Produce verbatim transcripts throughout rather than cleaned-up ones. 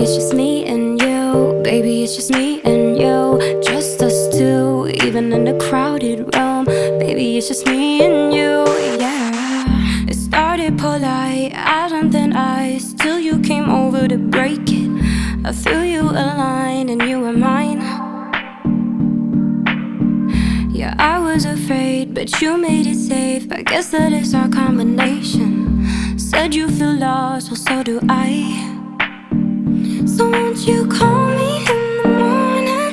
it's just me and you. Baby, it's just me and you. Just us two, even in a crowded room. Baby, it's just me and you, yeah. It started polite, as on thin ice, till you came over to break it. I threw you a line and you were mine. Yeah, I was afraid, but you made it safe. I guess that is our combination. Said you feel lost, well so do I. So won't you call me in the morning?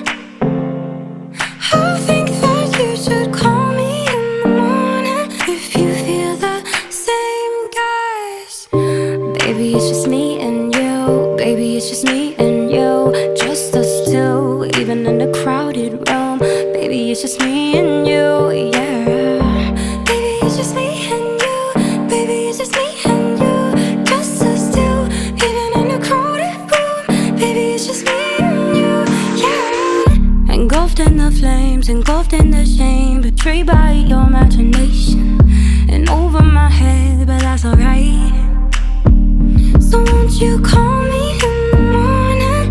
I think that you should call me in the morning if you feel the same, guys. Baby, it's just me and you. Baby, it's just me and you. Just us two, even in a crowded room. Baby, it's just me and you, yeah. Baby, it's just me and you. Baby, it's just me and you. Just us two, even in a crowded room. Baby, it's just me and you, yeah. Engulfed in the flames, engulfed in the shame, betrayed by your imagination and over my head, but that's alright. So won't you call me in the morning?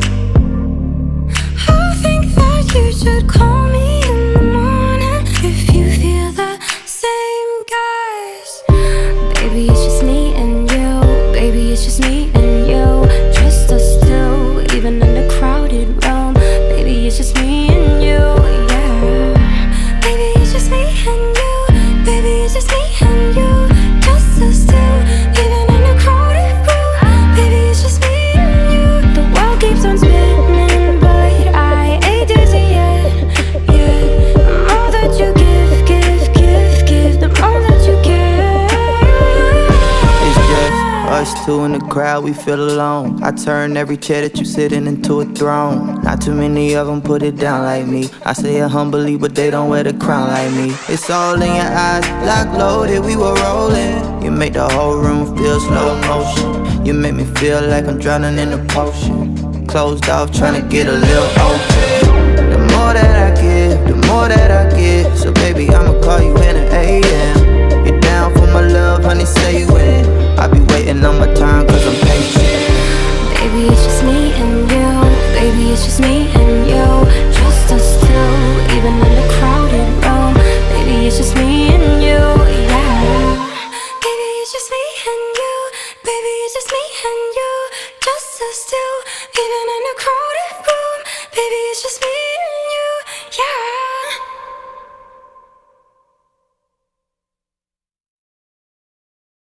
I think that you should call me in the morning if you feel the same, guys. Baby, it's just me and you. Baby, it's just me and you. Just us two, even in a crowded room. Baby, it's just me and you, yeah. Baby, it's just me and you. Baby, it's just me and you. Just us two, even in a crowded room. Baby, it's just me and you. The world keeps on spinning, but I ain't dizzy yet, yeah. The more that you give, give, give, give, the more that you give. It's just us two in the crowd, we feel alone. I turn every chair that you sitting into a throne. Not too many of them put it down like me. I say it humbly, but they don't wear the crown like me. It's all in your eyes, lock loaded, we were rolling. You make the whole room feel slow motion. You make me feel like I'm drowning in a potion. Closed off, trying to get a little open. The more that I give, the more that I get. So baby, I'ma call you in the A M. You're down for my love, honey, say you in. I be waiting on my time, cause I'm patient. Baby, it's just me and you. Baby, it's just me and you. Just us two, even in a crowded room. Baby, it's just me and you, yeah. Baby, it's just me and you. Baby, it's just me and you. Just us two, even in a crowded room. Baby, it's just me and you, yeah.